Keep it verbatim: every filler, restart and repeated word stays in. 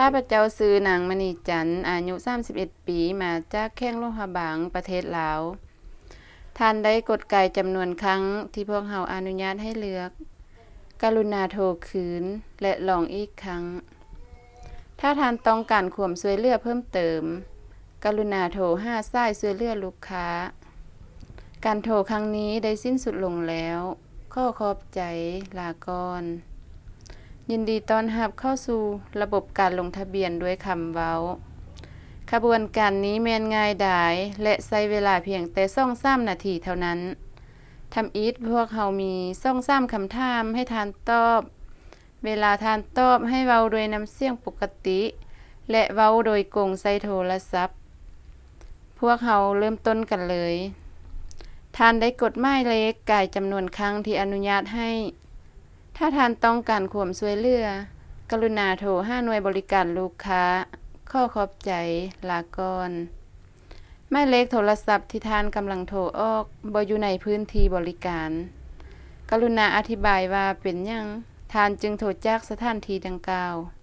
ข้าพเจ้าซื้อนางมณีจันทร์อายุสามสิบเอ็ดปีมาจากแข้งโลหะบางประเทศลาวท่านได้กดไกจำนวนครั้งที่พวกเฮาอนุญาตให้เลือกกรุณาโทรคืนและลองอีกครั้งถ้าท่านต้องการความช่วยเหลือเพิ่มเติมกรุณาโทรหาสายช่วยเหลือลูกค้าการโทรครั้งนี้ได้สิ้นสุดลงแล้วขอขอบใจลาก่อนยินดีต้อนรับเข้าสู่ระบบการลงทะเบียนด้วยคำเว้าขบวนการนี้แม่นง่ายดายและใช้เวลาเพียงแต่ สองถึงสาม นาทีเท่านั้นทำอีกพวกเฮามี สองถึงสาม คำถามให้ทานตอบเวลาทานตอบให้เว้าโดยน้ำเสียงปกติและเว้าโดยกงใส่โทรศัพท์พวกเฮาเริ่มต้นกันเลยท่านได้กดหมายเลขกายจำนวนครั้งที่อนุญาตให้ถ้าท่านต้องการความช่วยเหลือกรุณาโทรหาหน่วยบริการลูกค้าขอขอบใจลาก่อนหมายเลขโทรศัพท์ที่ท่านกำลังโทรออกบ่อยู่ในพื้นที่บริการกรุณาอธิบายว่าเป็นหยังท่านจึงโทรจากสถานที่ดังกล่าว